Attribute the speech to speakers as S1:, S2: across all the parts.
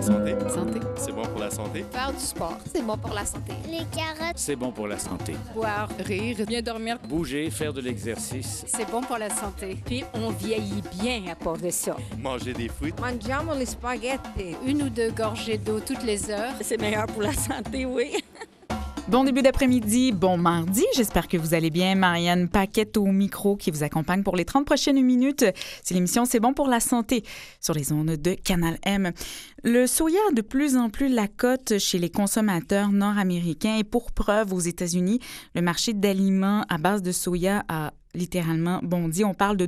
S1: santé.
S2: Santé.
S1: C'est bon pour la santé.
S3: Faire du sport, c'est bon pour la santé.
S4: Les carottes,
S5: c'est bon pour la santé.
S2: Boire, rire, bien dormir.
S5: Bouger, faire de l'exercice.
S2: C'est bon pour la santé.
S6: Puis on vieillit bien à cause de ça.
S1: Manger des fruits.
S3: Mangiamo les spaghettis.
S2: 1 ou 2 gorgées d'eau toutes les heures.
S6: C'est meilleur pour la santé, oui.
S7: Bon début d'après-midi, bon mardi. J'espère que vous allez bien. Marianne Paquette au micro qui vous accompagne pour les 30 prochaines minutes. C'est l'émission C'est bon pour la santé sur les ondes de Canal M. Le soya a de plus en plus la cote chez les consommateurs nord-américains et pour preuve, aux États-Unis, le marché d'aliments à base de soya a littéralement bondi. On parle de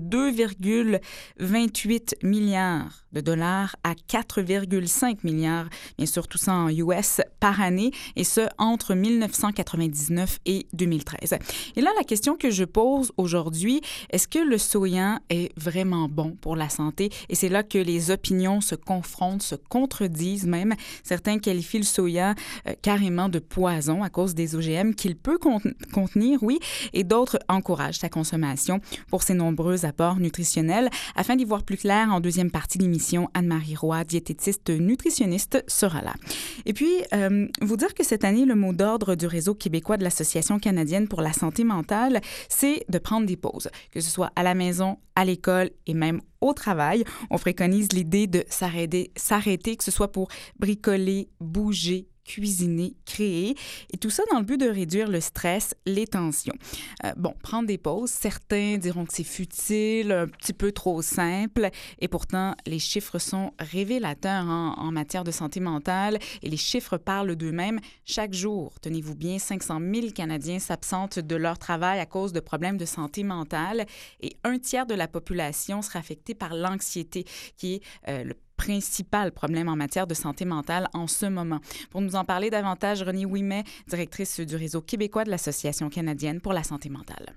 S7: 2,28 milliards de dollars à 4,5 milliards, bien sûr, tout ça en US par année, et ce, entre 1999 et 2013. Et là, la question que je pose aujourd'hui, est-ce que le soya est vraiment bon pour la santé? Et c'est là que les opinions se confrontent, se contredisent même. Certains qualifient le soya carrément de poison à cause des OGM qu'il peut contenir, oui, et d'autres encouragent sa consommation pour ses nombreux apports nutritionnels. Afin d'y voir plus clair, en deuxième partie de l'émission, Anne-Marie Roy, diététiste nutritionniste, sera là. Et puis, vous dire que cette année, le mot d'ordre du Réseau québécois de l'Association canadienne pour la santé mentale, c'est de prendre des pauses, que ce soit à la maison, à l'école et même au travail. On préconise l'idée de s'arrêter, que ce soit pour bricoler, bouger, cuisiner, créer, et tout ça dans le but de réduire le stress, les tensions. Prendre des pauses, certains diront que c'est futile, un petit peu trop simple, et pourtant, les chiffres sont révélateurs en matière de santé mentale, et les chiffres parlent d'eux-mêmes. Chaque jour, tenez-vous bien, 500 000 Canadiens s'absentent de leur travail à cause de problèmes de santé mentale, et 1/3 de la population sera affectée par l'anxiété, qui est le principal problème en matière de santé mentale en ce moment. Pour nous en parler davantage, Renée Ouimet, directrice du Réseau québécois de l'Association canadienne pour la santé mentale.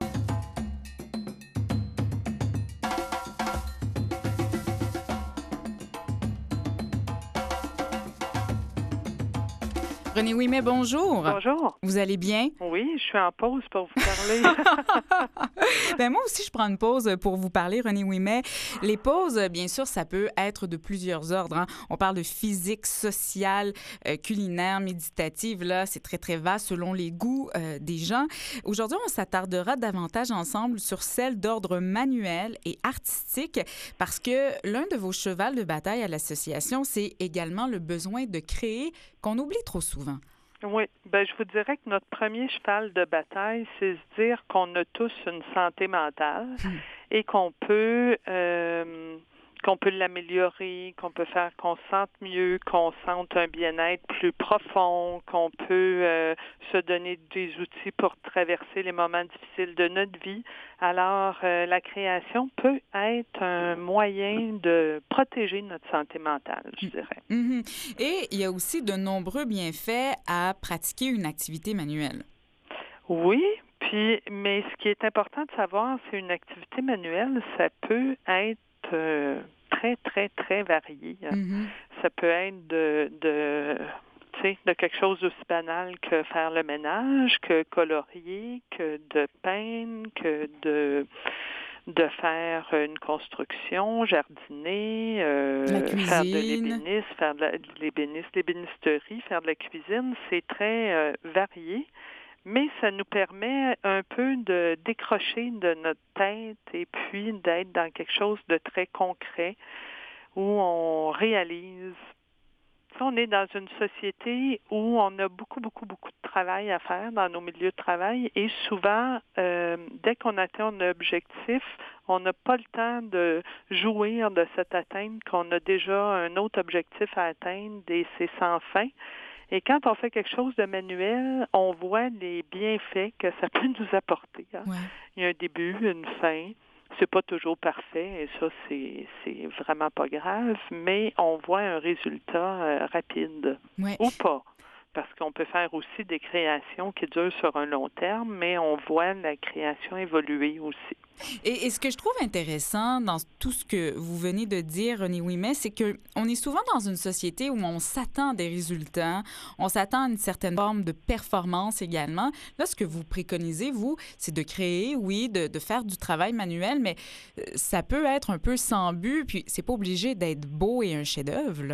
S7: Renée Ouimet, bonjour.
S8: Bonjour.
S7: Vous allez bien?
S8: Oui, je suis en pause pour vous parler.
S7: Moi aussi, je prends une pause pour vous parler, Renée Ouimet. Les pauses, bien sûr, ça peut être de plusieurs ordres. On parle de physique, sociale, culinaire, méditative. Là, c'est très, très vaste selon les goûts des gens. Aujourd'hui, on s'attardera davantage ensemble sur celle d'ordre manuel et artistique parce que l'un de vos chevals de bataille à l'association, c'est également le besoin de créer qu'on oublie trop souvent.
S8: Oui, je vous dirais que notre premier cheval de bataille, c'est se dire qu'on a tous une santé mentale et qu'on peut l'améliorer, qu'on peut faire qu'on se sente mieux, qu'on sente un bien-être plus profond, qu'on peut se donner des outils pour traverser les moments difficiles de notre vie. Alors, la création peut être un moyen de protéger notre santé mentale, je dirais.
S7: Mm-hmm. Et il y a aussi de nombreux bienfaits à pratiquer une activité manuelle.
S8: Oui, mais ce qui est important de savoir, c'est une activité manuelle, ça peut être très, très, très varié. Mm-hmm. Ça peut être de quelque chose d'aussi banal que faire le ménage, que colorier, que de peindre, que de faire une construction, jardiner, faire de l'ébénisme, faire de l'ébénisterie, faire de la cuisine. C'est très varié. Mais ça nous permet un peu de décrocher de notre tête et puis d'être dans quelque chose de très concret où on réalise. On est dans une société où on a beaucoup, beaucoup, beaucoup de travail à faire dans nos milieux de travail et souvent, dès qu'on atteint un objectif, on n'a pas le temps de jouir de cette atteinte, qu'on a déjà un autre objectif à atteindre et c'est sans fin. Et quand on fait quelque chose de manuel, on voit les bienfaits que ça peut nous apporter. Hein? Ouais. Il y a un début, une fin. C'est pas toujours parfait et ça, c'est vraiment pas grave, mais on voit un résultat rapide.
S7: Ouais.
S8: Ou pas. Parce qu'on peut faire aussi des créations qui durent sur un long terme, mais on voit la création évoluer aussi.
S7: Et ce que je trouve intéressant dans tout ce que vous venez de dire, Renée Ouimet, c'est qu'on est souvent dans une société où on s'attend à des résultats, on s'attend à une certaine forme de performance également. Là, ce que vous préconisez, vous, c'est de créer, oui, de faire du travail manuel, mais ça peut être un peu sans but, puis c'est pas obligé d'être beau et un chef-d'œuvre, là.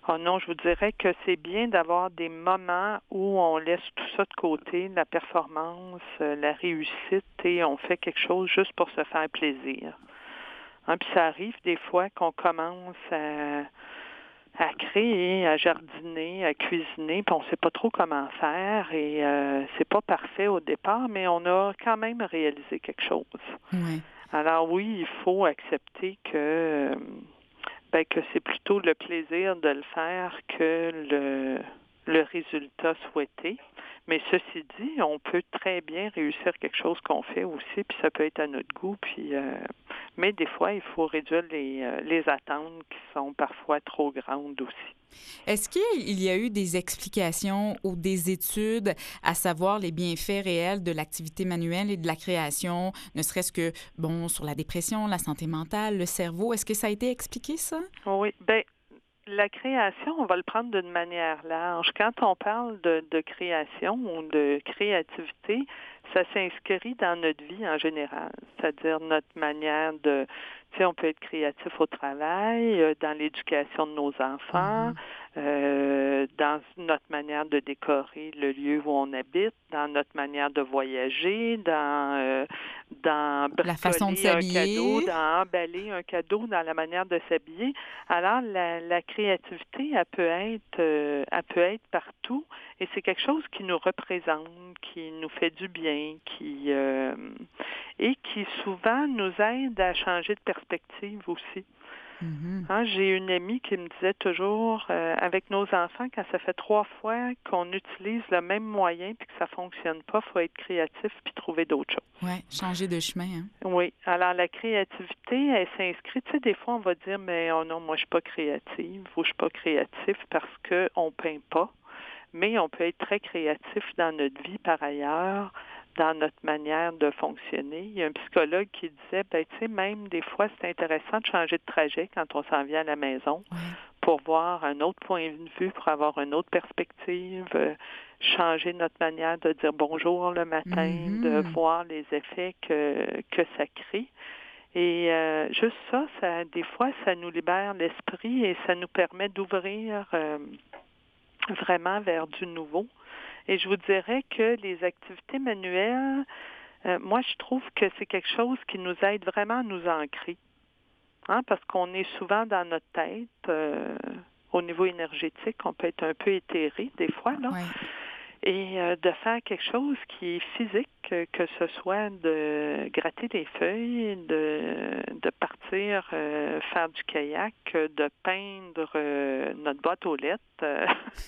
S8: Oh non, je vous dirais que c'est bien d'avoir des moments où on laisse tout ça de côté, la performance, la réussite, et on fait quelque chose juste pour se faire plaisir. Hein, puis ça arrive des fois qu'on commence à créer, à jardiner, à cuisiner, puis on ne sait pas trop comment faire, et c'est pas parfait au départ, mais on a quand même réalisé quelque chose.
S7: Oui.
S8: Alors oui, il faut accepter que c'est plutôt le plaisir de le faire que le résultat souhaité. Mais ceci dit, on peut très bien réussir quelque chose qu'on fait aussi, puis ça peut être à notre goût. Puis, mais des fois, il faut réduire les attentes qui sont parfois trop grandes aussi.
S7: Est-ce qu'il y a eu des explications ou des études à savoir les bienfaits réels de l'activité manuelle et de la création, ne serait-ce que, sur la dépression, la santé mentale, le cerveau? Est-ce que ça a été expliqué, ça?
S8: Oui, la création, on va le prendre d'une manière large. Quand on parle de création ou de créativité, ça s'inscrit dans notre vie en général, c'est-à-dire notre manière de... Tu sais, on peut être créatif au travail, dans l'éducation de nos enfants, dans notre manière de décorer le lieu où on habite, dans notre manière de voyager, dans
S7: la façon de s'habiller,
S8: un cadeau, dans emballer un cadeau, dans la manière de s'habiller. Alors, la créativité, elle peut être partout, et c'est quelque chose qui nous représente, qui nous fait du bien, et qui souvent nous aide à changer de perspective aussi.
S7: Mm-hmm.
S8: Hein, j'ai une amie qui me disait toujours, avec nos enfants, quand ça fait 3 fois qu'on utilise le même moyen puis que ça fonctionne pas, il faut être créatif puis trouver d'autres choses.
S7: Oui, changer de chemin. Hein?
S8: Oui. Alors, la créativité, elle s'inscrit. Tu sais, des fois, on va dire, mais oh non, moi, je suis pas créative ou je suis pas créatif parce qu'on peint pas. Mais on peut être très créatif dans notre vie par ailleurs, dans notre manière de fonctionner. Il y a un psychologue qui disait, tu sais, même des fois, c'est intéressant de changer de trajet quand on s'en vient à la maison pour voir un autre point de vue, pour avoir une autre perspective, changer notre manière de dire bonjour le matin, de voir les effets que ça crée. Et juste ça, des fois, ça nous libère l'esprit et ça nous permet d'ouvrir vraiment vers du nouveau. Et je vous dirais que les activités manuelles, moi, je trouve que c'est quelque chose qui nous aide vraiment à nous ancrer. Hein, parce qu'on est souvent dans notre tête, au niveau énergétique, on peut être un peu éthéré des fois, là.
S7: Ouais.
S8: Et de faire quelque chose qui est physique, que ce soit de gratter des feuilles, de partir faire du kayak, de peindre notre boîte aux lettres.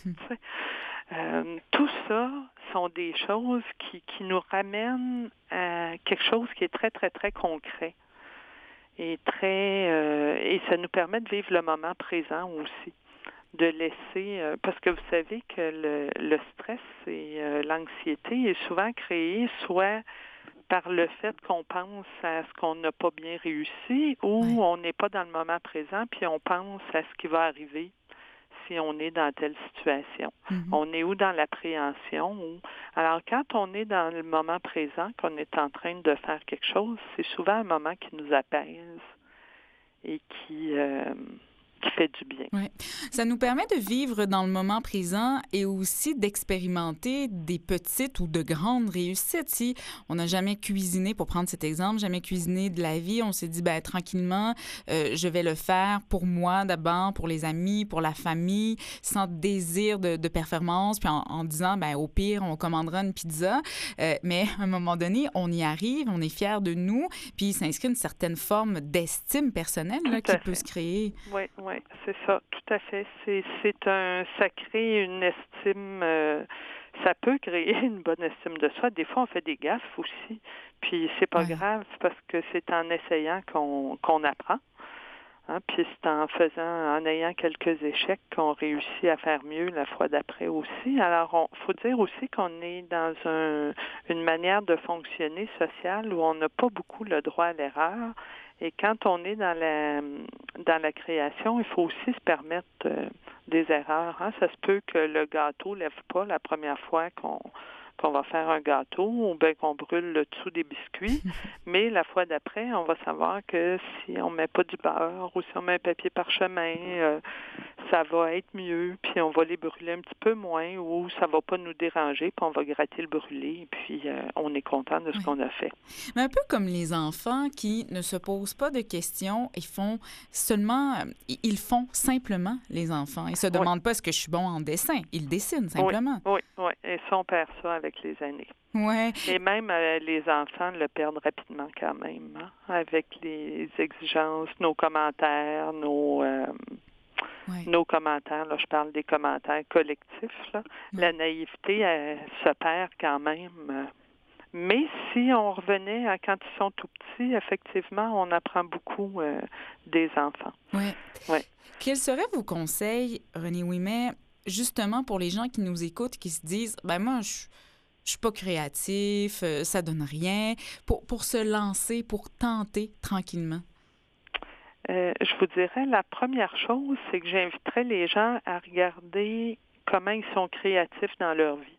S8: Tout ça sont des choses qui nous ramènent à quelque chose qui est très, très, très concret. Et ça nous permet de vivre le moment présent aussi. De laisser, parce que vous savez que le stress et l'anxiété est souvent créé soit par le fait qu'on pense à ce qu'on n'a pas bien réussi ou on n'est pas dans le moment présent puis on pense à ce qui va arriver si on est dans telle situation. Mm-hmm. On est où dans l'appréhension? Alors, quand on est dans le moment présent, qu'on est en train de faire quelque chose, c'est souvent un moment qui nous apaise et qui fait du bien.
S7: Oui. Ça nous permet de vivre dans le moment présent et aussi d'expérimenter des petites ou de grandes réussites. Si on n'a jamais cuisiné, pour prendre cet exemple, jamais cuisiné de la vie, on s'est dit, tranquillement, je vais le faire pour moi d'abord, pour les amis, pour la famille, sans désir de performance, puis en disant, au pire, on commandera une pizza. Mais à un moment donné, on y arrive, on est fiers de nous, puis il s'inscrit une certaine forme d'estime personnelle là, qui peut se créer.
S8: Oui, c'est ça, tout à fait. Ça crée une estime, ça peut créer une bonne estime de soi. Des fois, on fait des gaffes aussi, puis c'est pas grave parce que c'est en essayant qu'on apprend. Hein? Puis c'est en ayant quelques échecs qu'on réussit à faire mieux la fois d'après aussi. Alors, faut dire aussi qu'on est dans une manière de fonctionner sociale où on n'a pas beaucoup le droit à l'erreur. Et quand on est dans la création, il faut aussi se permettre des erreurs. Hein? Ça se peut que le gâteau ne lève pas la première fois qu'on va faire un gâteau ou bien qu'on brûle le dessous des biscuits. Mais la fois d'après, on va savoir que si on ne met pas du beurre ou si on met un papier parchemin, ça va être mieux, puis on va les brûler un petit peu moins, ou ça va pas nous déranger, puis on va gratter le brûlé, puis on est content de ce qu'on a fait.
S7: Mais un peu comme les enfants qui ne se posent pas de questions, ils font simplement les enfants. Ils se demandent pas est-ce que je suis bon en dessin. Ils dessinent simplement.
S8: Oui. Et ça, on perd ça avec les années.
S7: Ouais.
S8: Et même les enfants le perdent rapidement quand même, hein, avec les exigences, nos commentaires, nos commentaires. Là, je parle des commentaires collectifs. Là. La naïveté, elle se perd quand même. Mais si on revenait à quand ils sont tout petits, effectivement, on apprend beaucoup des enfants.
S7: Oui.
S8: Ouais.
S7: Quels seraient vos conseils, René Ouimet, justement pour les gens qui nous écoutent, qui se disent, moi, je suis pas créatif, ça donne rien, pour se lancer, pour tenter tranquillement?
S8: Je vous dirais, la première chose, c'est que j'inviterais les gens à regarder comment ils sont créatifs dans leur vie.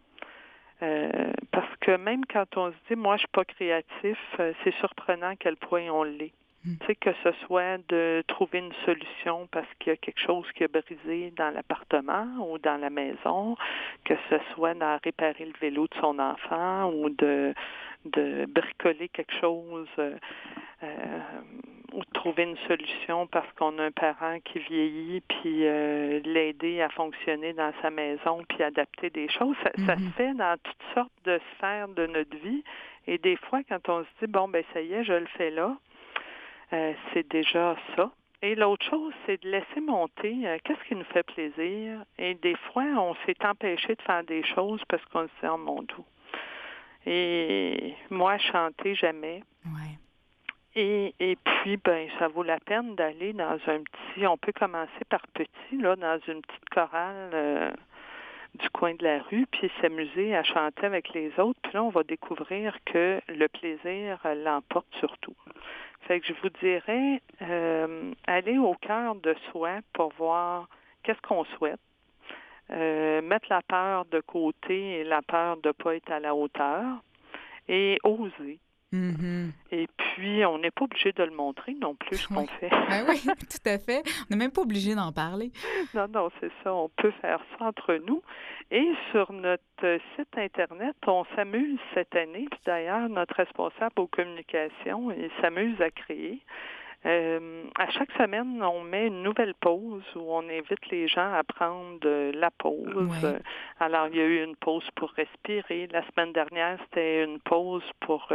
S8: Parce que même quand on se dit, moi, je suis pas créatif, c'est surprenant à quel point on l'est. Tu sais, que ce soit de trouver une solution parce qu'il y a quelque chose qui a brisé dans l'appartement ou dans la maison, que ce soit d'en réparer le vélo de son enfant ou de bricoler quelque chose ou de trouver une solution parce qu'on a un parent qui vieillit, puis l'aider à fonctionner dans sa maison, puis adapter des choses. Ça se fait dans toutes sortes de sphères de notre vie. Et des fois, quand on se dit, ça y est, je le fais là, c'est déjà ça. Et l'autre chose, c'est de laisser monter qu'est-ce qui nous fait plaisir. Et des fois, on s'est empêché de faire des choses parce qu'on se dit, oh mon Dieu. Et moi, chanter, jamais.
S7: Ouais.
S8: Et puis, ça vaut la peine d'aller dans un petit... On peut commencer par petit, là, dans une petite chorale du coin de la rue, puis s'amuser à chanter avec les autres. Puis là, on va découvrir que le plaisir l'emporte surtout. Fait que je vous dirais, aller au cœur de soi pour voir qu'est-ce qu'on souhaite. Mettre la peur de côté et la peur de ne pas être à la hauteur et oser.
S7: Mm-hmm.
S8: Et puis, on n'est pas obligé de le montrer non plus, ce qu'on fait.
S7: Oui, tout à fait. On n'est même pas obligé d'en parler.
S8: Non, c'est ça. On peut faire ça entre nous. Et sur notre site Internet, on s'amuse cette année. Puis d'ailleurs, notre responsable aux communications, il s'amuse à créer. À chaque semaine, on met une nouvelle pause où on invite les gens à prendre la pause.
S7: Ouais.
S8: Alors, il y a eu une pause pour respirer. La semaine dernière, c'était une pause pour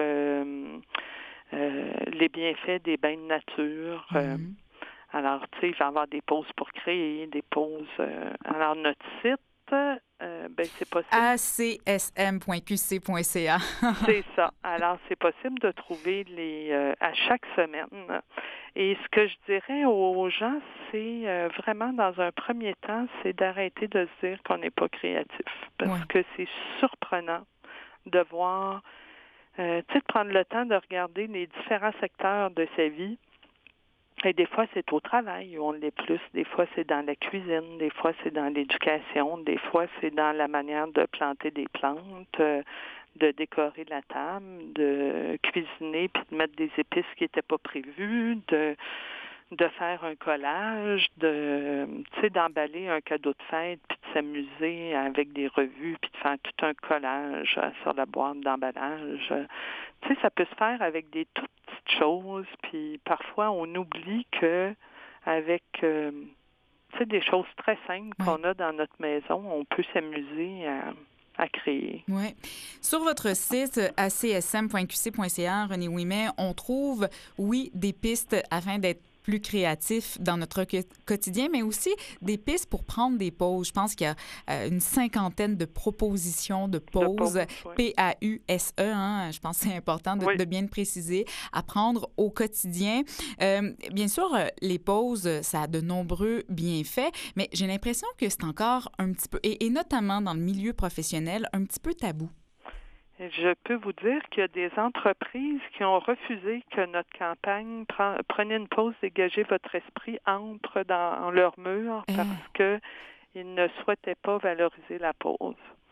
S8: les bienfaits des bains de nature. Alors, tu sais, il va y avoir des pauses pour créer, des pauses. Alors, notre site, c'est possible.
S7: acsm.qc.ca.
S8: C'est ça. Alors, c'est possible de trouver à chaque semaine. Et ce que je dirais aux gens, c'est vraiment, dans un premier temps, c'est d'arrêter de se dire qu'on n'est pas créatif. Parce que c'est surprenant de voir, de prendre le temps de regarder les différents secteurs de sa vie. Et des fois, c'est au travail où on l'est plus. Des fois, c'est dans la cuisine. Des fois, c'est dans l'éducation. Des fois, c'est dans la manière de planter des plantes, de décorer la table, de cuisiner puis de mettre des épices qui n'étaient pas prévues, de faire un collage, d'emballer un cadeau de fête puis de s'amuser avec des revues puis de faire tout un collage sur la boîte d'emballage. Ça peut se faire avec des toutes petites choses, puis parfois on oublie que avec des choses très simples qu'on a dans notre maison, on peut s'amuser à créer.
S7: Oui. Sur votre site acsm.qc.ca, René Ouimet, on trouve, des pistes afin d'être plus créatif dans notre quotidien, mais aussi des pistes pour prendre des pauses. Je pense qu'il y a une 50aine de propositions de pauses, P-A-U-S-E, je pense que c'est important de bien le préciser, à prendre au quotidien. Bien sûr, les pauses, ça a de nombreux bienfaits, mais j'ai l'impression que c'est encore un petit peu, et notamment dans le milieu professionnel, un petit peu tabou.
S8: Je peux vous dire qu'il y a des entreprises qui ont refusé que notre campagne « Prenez une pause, dégagez votre esprit » entre dans leur mur parce qu'ils ne souhaitaient pas valoriser la pause.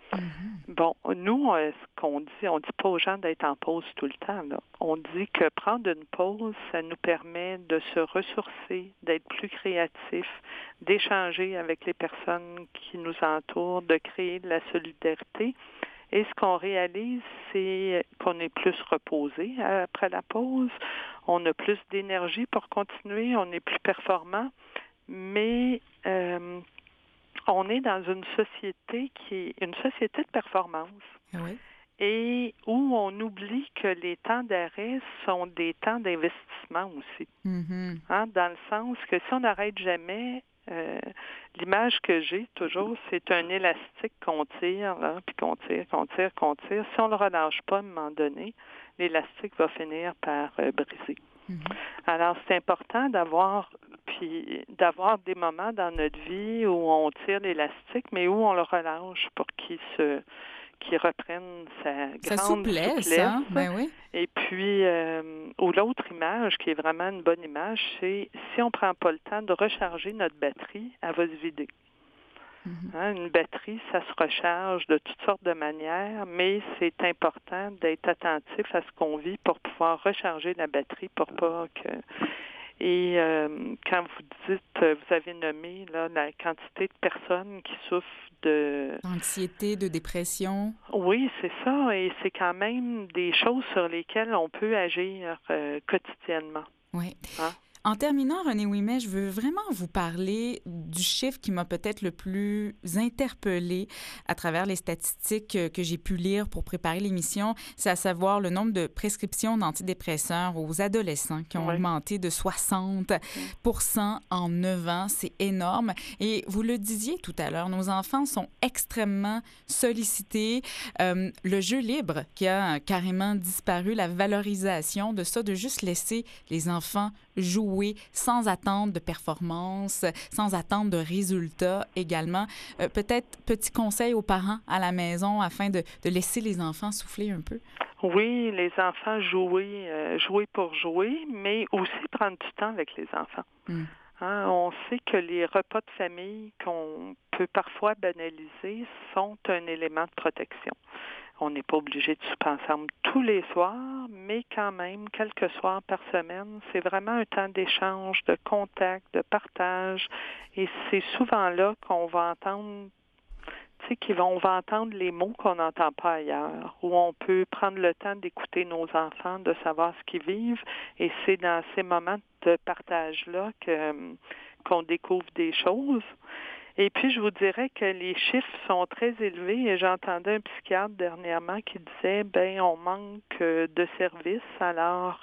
S8: Bon, nous, ce qu'on dit, on dit pas aux gens d'être en pause tout le temps, là. On dit que prendre une pause, ça nous permet de se ressourcer, d'être plus créatif, d'échanger avec les personnes qui nous entourent, de créer de la solidarité. Et ce qu'on réalise, c'est qu'on est plus reposé après la pause, on a plus d'énergie pour continuer, on est plus performant, mais on est dans une société qui est une société de performance.
S7: Oui.
S8: Et où on oublie que les temps d'arrêt sont des temps d'investissement aussi. Hein, dans le sens que si on n'arrête jamais, l'image que j'ai toujours, c'est un élastique qu'on tire, là, puis qu'on tire. Si on ne le relâche pas à un moment donné, l'élastique va finir par briser. Alors, c'est important d'avoir des moments dans notre vie où on tire l'élastique, mais où on le relâche pour qu'il reprenne sa grande souplesse.
S7: Hein? Ben oui.
S8: Et puis, ou l'autre image, qui est vraiment une bonne image, c'est si on ne prend pas le temps de recharger notre batterie, elle va se vider. Hein, une batterie, ça se recharge de toutes sortes de manières, mais c'est important d'être attentif à ce qu'on vit pour pouvoir recharger la batterie pour pas que... Et quand vous avez nommé là, la quantité de personnes qui souffrent
S7: d'anxiété, de dépression.
S8: Oui, c'est ça. Et c'est quand même des choses sur lesquelles on peut agir quotidiennement.
S7: Oui.
S8: Hein?
S7: En terminant, René Ouimet, je veux vraiment vous parler du chiffre qui m'a peut-être le plus interpellée à travers les statistiques que j'ai pu lire pour préparer l'émission. C'est à savoir le nombre de prescriptions d'antidépresseurs aux adolescents qui ont augmenté de 60% en 9 ans. C'est énorme. Et vous le disiez tout à l'heure, nos enfants sont extrêmement sollicités. Le jeu libre qui a carrément disparu, la valorisation de ça, de juste laisser les enfants jouer sans attendre de performance, sans attendre de résultats également. Peut-être petit conseil aux parents à la maison afin de laisser les enfants souffler un peu?
S8: Oui, les enfants jouer pour jouer, mais aussi prendre du temps avec les enfants. Hein, on sait que les repas de famille qu'on peut parfois banaliser sont un élément de protection. On n'est pas obligé de souper ensemble tous les soirs, mais quand même, quelques soirs par semaine, c'est vraiment un temps d'échange, de contact, de partage. Et c'est souvent là qu'on va entendre, on va entendre les mots qu'on n'entend pas ailleurs, où on peut prendre le temps d'écouter nos enfants, de savoir ce qu'ils vivent. Et c'est dans ces moments de partage-là qu'on découvre des choses. Et puis, je vous dirais que les chiffres sont très élevés. Et j'entendais un psychiatre dernièrement qui disait, on manque de services. Alors,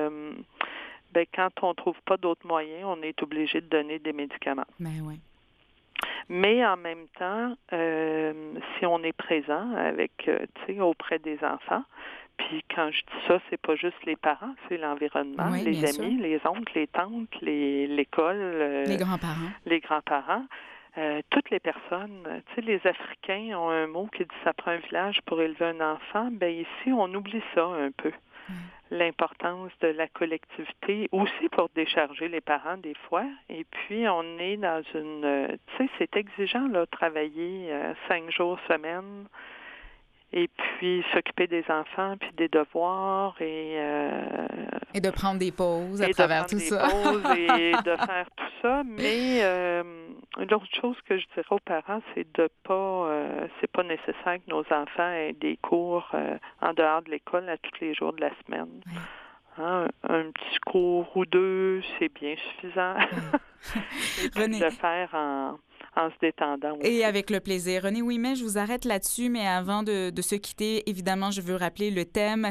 S8: quand on ne trouve pas d'autres moyens, on est obligé de donner des médicaments.
S7: Oui.
S8: Mais en même temps, si on est présent auprès des enfants, puis quand je dis ça, c'est pas juste les parents, c'est l'environnement, les amis, les oncles, les tantes, l'école,
S7: les grands-parents.
S8: Toutes les personnes, les Africains ont un mot qui dit « ça prend un village pour élever un enfant ». Ici, on oublie ça un peu. L'importance de la collectivité, aussi pour décharger les parents des fois. Et puis, on est dans c'est exigeant, là, travailler 5 jours semaine. Et puis, s'occuper des enfants, puis des devoirs, et
S7: de prendre des pauses à travers tout ça.
S8: Et de faire tout ça. Mais l'autre chose que je dirais aux parents, c'est c'est pas nécessaire que nos enfants aient des cours en dehors de l'école à tous les jours de la semaine.
S7: Oui.
S8: Hein, un petit cours ou 2, c'est bien suffisant. Et puis de le faire en se détendant aussi.
S7: Et avec le plaisir. René Ouimet, je vous arrête là-dessus, mais avant de se quitter, évidemment, je veux rappeler le thème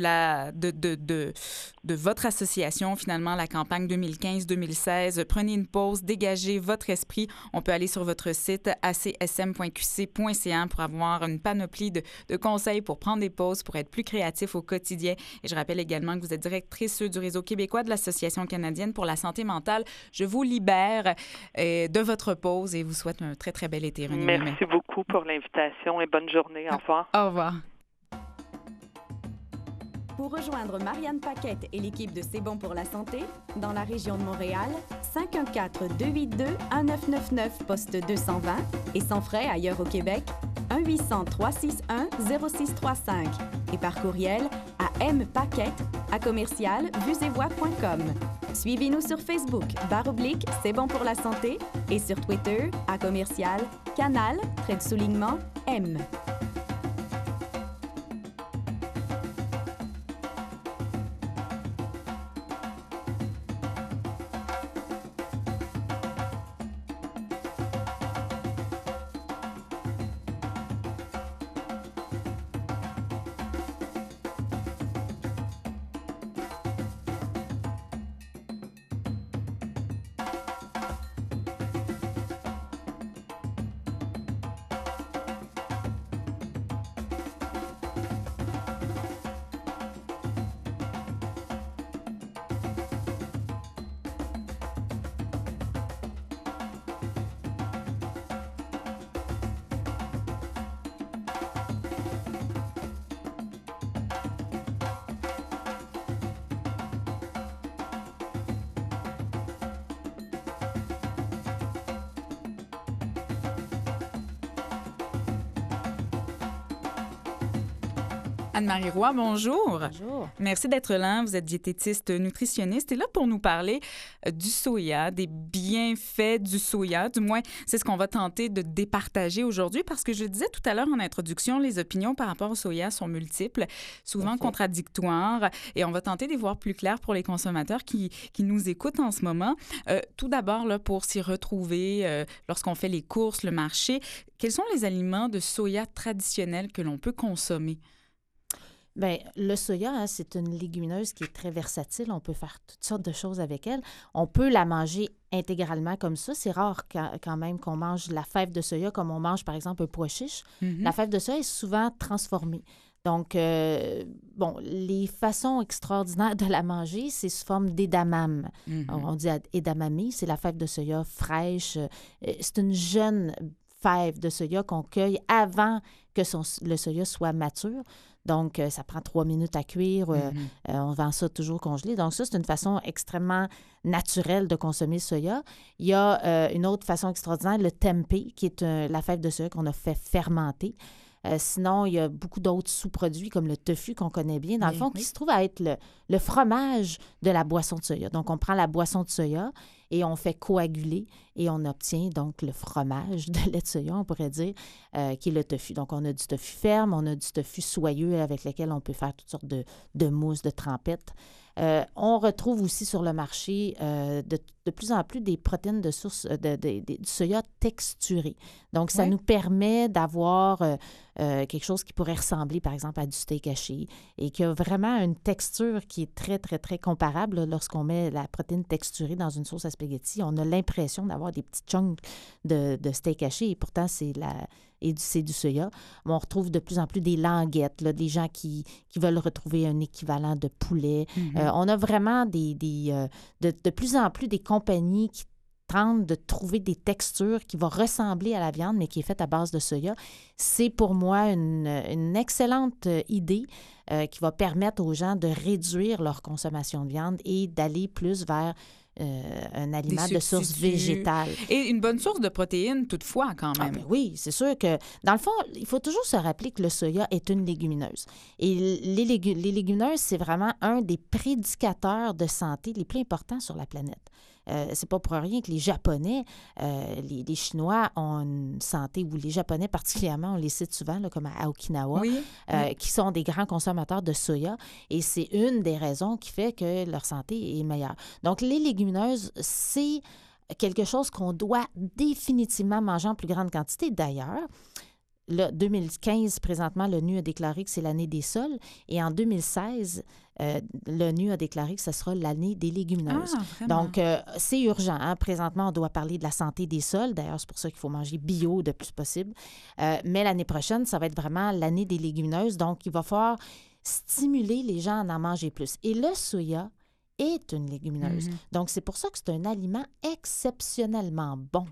S7: de votre association, finalement, la campagne 2015-2016. Prenez une pause, dégagez votre esprit. On peut aller sur votre site acsm.qc.ca pour avoir une panoplie de conseils pour prendre des pauses, pour être plus créatif au quotidien. Et je rappelle également que vous êtes directrice du réseau québécois de l'Association canadienne pour la santé mentale. Je vous libère de votre pause et vous souhaite un très, très bel été, René Ouimet.
S8: Merci beaucoup pour l'invitation et bonne journée. Au revoir.
S7: Au revoir.
S1: Pour rejoindre Marianne Paquette et l'équipe de C'est bon pour la santé, dans la région de Montréal, 514-282-1999, poste 220, et sans frais ailleurs au Québec, 1-800-361-0635 et par courriel à mpaquette@commercialvuesetvoix.com. Suivez-nous sur Facebook, /C'est bon pour la santé et sur Twitter à commercial, canal, _M.
S7: Anne-Marie Roy, bonjour.
S3: Bonjour.
S7: Merci d'être là. Vous êtes diététiste nutritionniste et là pour nous parler du soya, des bienfaits du soya. Du moins, c'est ce qu'on va tenter de départager aujourd'hui parce que je le disais tout à l'heure en introduction, les opinions par rapport au soya sont multiples, souvent contradictoires et on va tenter d'y voir plus clair pour les consommateurs qui nous écoutent en ce moment. Tout d'abord, là, pour s'y retrouver lorsqu'on fait les courses, le marché, quels sont les aliments de soya traditionnels que l'on peut consommer?
S4: Bien, le soya, hein, c'est une légumineuse qui est très versatile. On peut faire toutes sortes de choses avec elle. On peut la manger intégralement comme ça. C'est rare quand même qu'on mange la fève de soya comme on mange, par exemple, un pois chiche. Mm-hmm. La fève de soya est souvent transformée. Donc, les façons extraordinaires de la manger, c'est sous forme d'édamame. Mm-hmm. On dit edamame, c'est la fève de soya fraîche. C'est une jeune fève de soya qu'on cueille avant que le soya soit mature. Donc, ça prend 3 minutes à cuire. On vend ça toujours congelé. Donc, ça, c'est une façon extrêmement naturelle de consommer le soya. Il y a une autre façon extraordinaire, le tempeh, qui est la fève de soya qu'on a fait fermenter. Sinon, il y a beaucoup d'autres sous-produits comme le tofu qu'on connaît bien, dans le fond, qui se trouve à être le fromage de la boisson de soya. Donc, on prend la boisson de soya et on fait coaguler et on obtient donc le fromage de lait de soya, on pourrait dire, qui est le tofu. Donc, on a du tofu ferme, on a du tofu soyeux avec lequel on peut faire toutes sortes de mousses, de trempettes. On retrouve aussi sur le marché de plus en plus des protéines de source du soya texturé. Donc, ça nous permet d'avoir quelque chose qui pourrait ressembler, par exemple, à du steak haché et qui a vraiment une texture qui est très, très, très comparable. Lorsqu'on met la protéine texturée dans une sauce à spaghetti, on a l'impression d'avoir des petits chunks de steak haché et pourtant, c'est du soya. On retrouve de plus en plus des languettes, là, des gens qui veulent retrouver un équivalent de poulet. Mm-hmm. On a vraiment de plus en plus des compagnies qui tentent de trouver des textures qui vont ressembler à la viande, mais qui est faite à base de soya. C'est pour moi une excellente idée qui va permettre aux gens de réduire leur consommation de viande et d'aller plus vers un aliment de source végétale.
S7: Et une bonne source de protéines, toutefois, quand même.
S4: Ben oui, c'est sûr que, dans le fond, il faut toujours se rappeler que le soya est une légumineuse. Et les légumineuses, c'est vraiment un des prédicateurs de santé les plus importants sur la planète. C'est pas pour rien que les Japonais, les Chinois ont une santé, ou les Japonais particulièrement, on les cite souvent, là, comme à Okinawa, qui sont des grands consommateurs de soya. Et c'est une des raisons qui fait que leur santé est meilleure. Donc, les légumineuses, c'est quelque chose qu'on doit définitivement manger en plus grande quantité. D'ailleurs, là, 2015, présentement, l'ONU a déclaré que c'est l'année des sols. Et en 2016, l'ONU a déclaré que ce sera l'année des légumineuses. Donc, c'est urgent. Hein? Présentement, on doit parler de la santé des sols. D'ailleurs, c'est pour ça qu'il faut manger bio le plus possible. Mais l'année prochaine, ça va être vraiment l'année des légumineuses. Donc, il va falloir stimuler les gens à en manger plus. Et le soya est une légumineuse. Mm-hmm. Donc, c'est pour ça que c'est un aliment exceptionnellement bon.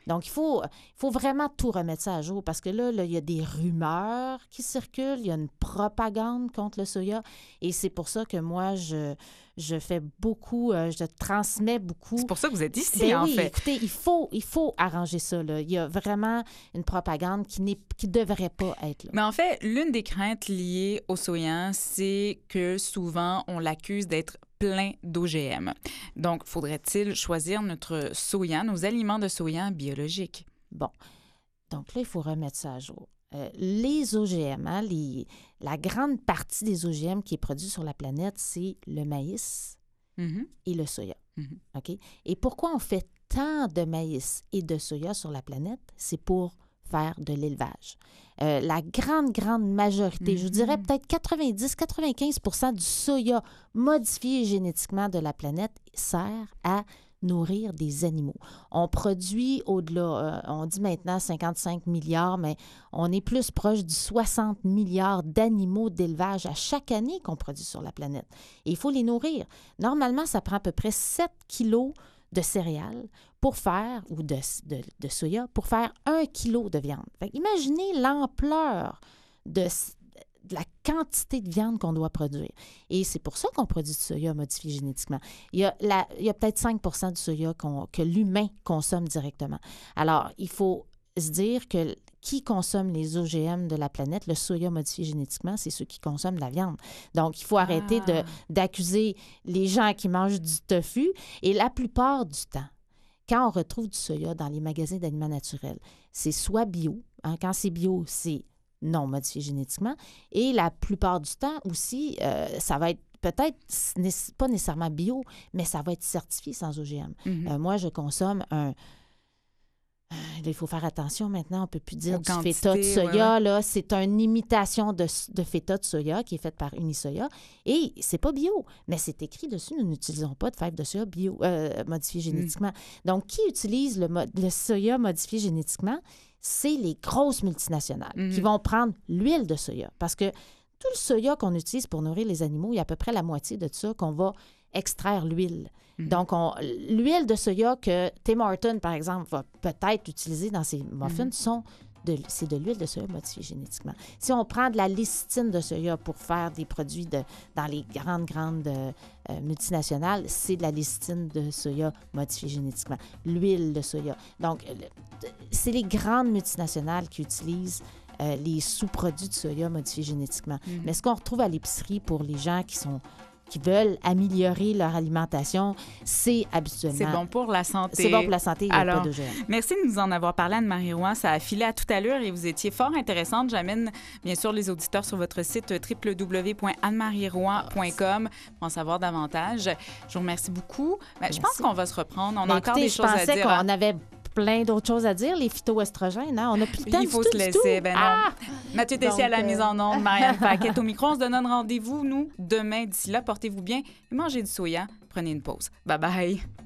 S4: Donc, il faut vraiment tout remettre ça à jour parce que là, il y a des rumeurs qui circulent, il y a une propagande contre le soya et c'est pour ça que moi, je fais beaucoup, je transmets beaucoup.
S7: C'est pour ça que vous êtes ici,
S4: Ben
S7: en
S4: oui,
S7: fait.
S4: écoutez, il faut arranger ça, là. Il y a vraiment une propagande qui devrait pas être là.
S7: Mais en fait, l'une des craintes liées au soya, c'est que souvent, on l'accuse d'être plein d'OGM. Donc, faudrait-il choisir notre soya, nos aliments de soya biologiques?
S4: Bon, donc là, il faut remettre ça à jour. Les OGM, hein, la grande partie des OGM qui est produit sur la planète, c'est le maïs et le soya. OK? Et pourquoi on fait tant de maïs et de soya sur la planète? C'est pour faire de l'élevage. La grande majorité, je vous dirais peut-être 90-95 du soya modifié génétiquement de la planète sert à nourrir des animaux. On produit au-delà, on dit maintenant 55 milliards, mais on est plus proche du 60 milliards d'animaux d'élevage à chaque année qu'on produit sur la planète. Et il faut les nourrir. Normalement, ça prend à peu près 7 kilos de céréales pour faire, ou de soya, pour faire 1 kilo de viande. Fait imaginez l'ampleur de la quantité de viande qu'on doit produire. Et c'est pour ça qu'on produit du soya modifié génétiquement. Il y a peut-être 5 du soya que l'humain consomme directement. Alors, il faut se dire que qui consomme les OGM de la planète, le soya modifié génétiquement, c'est ceux qui consomment de la viande. Donc, il faut arrêter d'accuser les gens qui mangent du tofu. Et la plupart du temps, quand on retrouve du soya dans les magasins d'aliments naturels, c'est soit bio. Hein, quand c'est bio, c'est non modifié génétiquement. Et la plupart du temps aussi, ça va être peut-être pas nécessairement bio, mais ça va être certifié sans OGM. Moi, je consomme il faut faire attention maintenant, on ne peut plus dire du feta de soya. Là, c'est une imitation de feta de soya qui est faite par Unisoya. Et c'est pas bio, mais c'est écrit dessus, nous n'utilisons pas de fèves de soya bio, modifiées génétiquement. Donc, qui utilise le soya modifié génétiquement? C'est les grosses multinationales qui vont prendre l'huile de soya. Parce que tout le soya qu'on utilise pour nourrir les animaux, il y a à peu près la moitié de ça qu'on va extraire l'huile. Donc, l'huile de soya que Tim Hortons, par exemple, va peut-être utiliser dans ses muffins, c'est de l'huile de soya modifiée génétiquement. Si on prend de la lécithine de soya pour faire des produits dans les grandes multinationales, c'est de la lécithine de soya modifiée génétiquement. L'huile de soya. Donc, c'est les grandes multinationales qui utilisent les sous-produits de soya modifiés génétiquement. Mais ce qu'on retrouve à l'épicerie pour les gens qui veulent améliorer leur alimentation, c'est habituellement...
S7: C'est bon pour la santé.
S4: C'est bon pour la santé, il n'y a
S7: Alors,
S4: pas d'OGM.
S7: Merci de nous en avoir parlé, Anne-Marie Roy. Ça a filé à toute allure et vous étiez fort intéressante. J'amène, bien sûr, les auditeurs sur votre site www.annemarieroy.com pour en savoir davantage. Je vous remercie beaucoup. Je pense qu'on va se reprendre. On a encore des choses à dire.
S4: Je pensais qu'on avait plein d'autres choses à dire, les phytoestrogènes. Hein? On n'a plus le temps
S7: Il faut se laisser. Ben non. Mathieu Tessier à la mise en onde, Marianne Paquette au micro. On se donne rendez-vous, nous, demain. D'ici là, portez-vous bien et mangez du soya. Prenez une pause. Bye-bye.